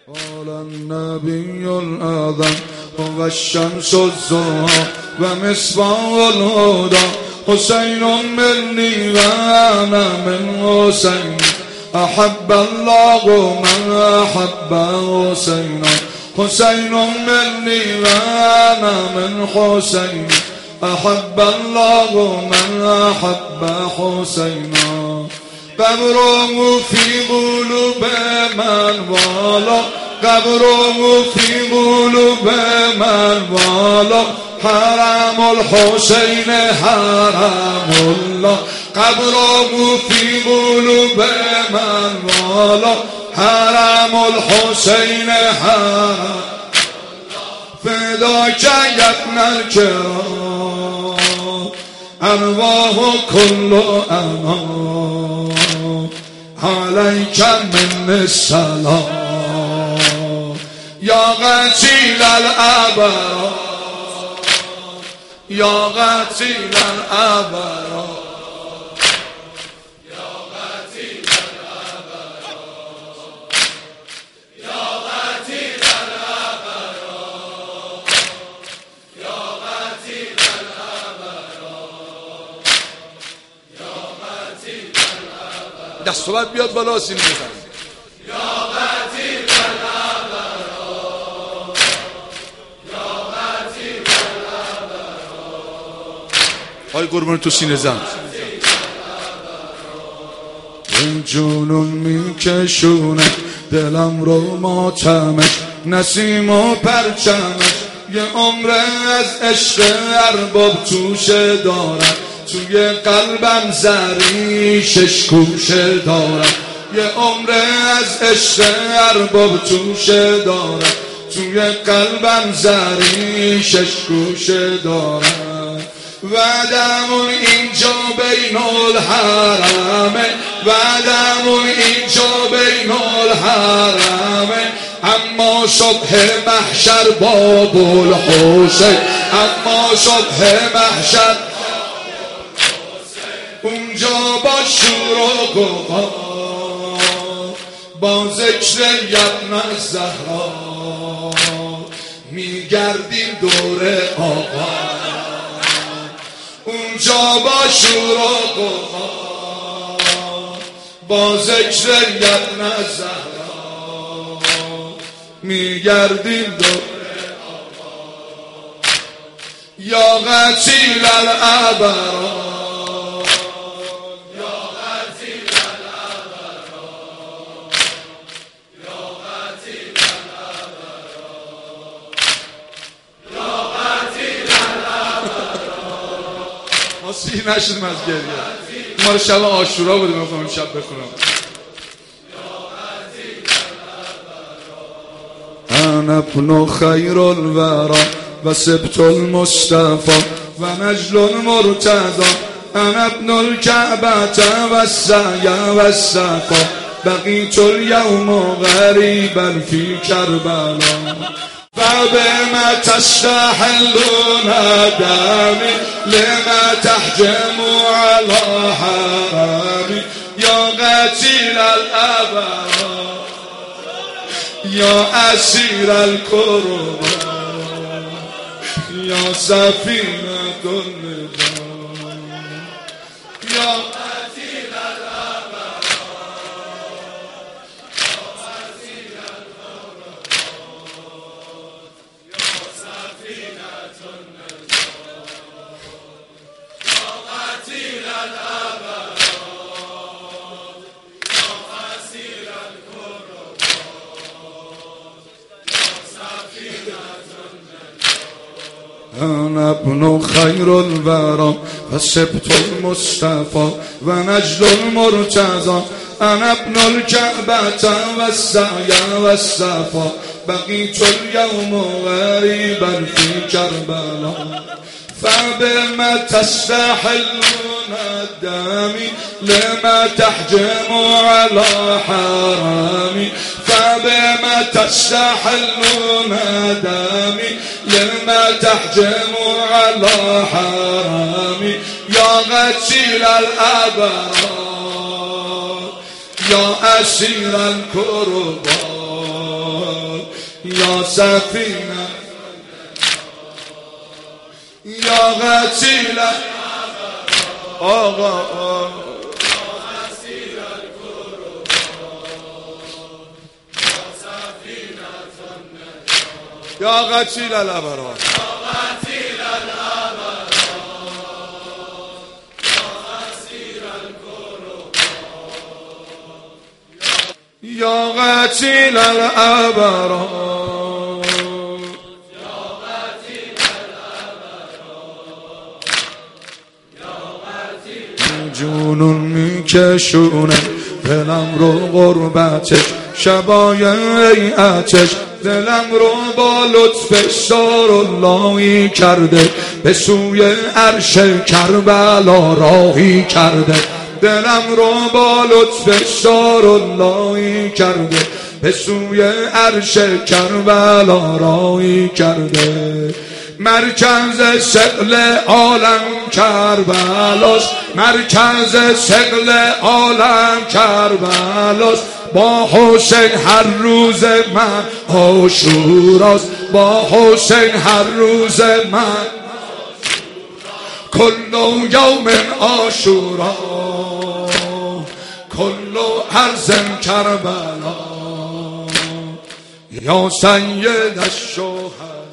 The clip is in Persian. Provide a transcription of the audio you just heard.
قال النبي الأعظم هو الشمس الزهرا ومصباح الهدى حسين مني وأنا من حسين أحب الله من أحب حسينا حسين مني وأنا من حسين أحب الله من أحب حسينا قبره في قلوب من والا قبره في قلوب من والا حرم الحسين حرم الله قبره في قلوب من والا حرم الحسين حرم فداك يا ابن الكرام أرواح كل أمان عليك من السلام يا غسيل الأبرار يا غسيل الأبرار دست باید بیاد بالا سینی بزن یا قتیل الابرار یا قتیل الابرار آی قربان تو سینه زن این جنون میکشونه دلم رو ماتمش نسیم و پرچمش یه عمر از عشق ارباب توشه دارم توی قلبم زریشش کوشه دارم یه عمر از عشق ارباب توشه دارم توی قلبم زریشش کوشه دارم وعدمون اینجا بین الحرمه وعدمون اینجا بین الحرمه اما صبح محشر باب الحسین اما صبح محشر اونجا با شور و غبار با ذکر ابن الزهرا میگردیم دور آقا اونجا با شور و غبار با ذکر ابن الزهرا میگردیم دور آقا یا غسیل الابرار سی نشدیم از گریه ما رو شب عاشورا بودیم میخوام شب بخونم انا ابن خیر الورا و سبت المصطفى و نجل المرتضى انا ابن الكعبة و السعی و الصفا بقیت اليوم غریبا فی کربلا فبما تستحلون دمي لما تحجموا على حرامي يا قتيل الأبرار يا أسير الكربان يا سفينة النجاة يا قتيل الأبرار أنا ابن خير الورى فسبت المصطفى ونجل المرتضى أنا ابن الكعبة والسعي والصفا بقيت اليوم غريبا في كربلاء فبما تستحلون دمي لما تحجموا على حرامي فبما تستحلون دمي لما تحجموا على حرامي يا غسيل الأبرار يا أسير الكربان یا سفینه یا قتیل آقا یا قتیل الابرار یا قتیل الابرار جنون میکشونه دلم رو غربتش شبای ایعتش دلم رو با لطفش داراللهی کرده به سوی عرش کربلا راهی کرده دلم رو با لطفش داراللهی کرده به سوی عرش کربلا راهی کرده مرکز ثقل عالم کربلاست مرکز ثقل عالم کربلاست با حسین هر روز من عاشوراست با حسین هر روز من کل یوم عاشورا کل ارض کربلا یا سید الشهداء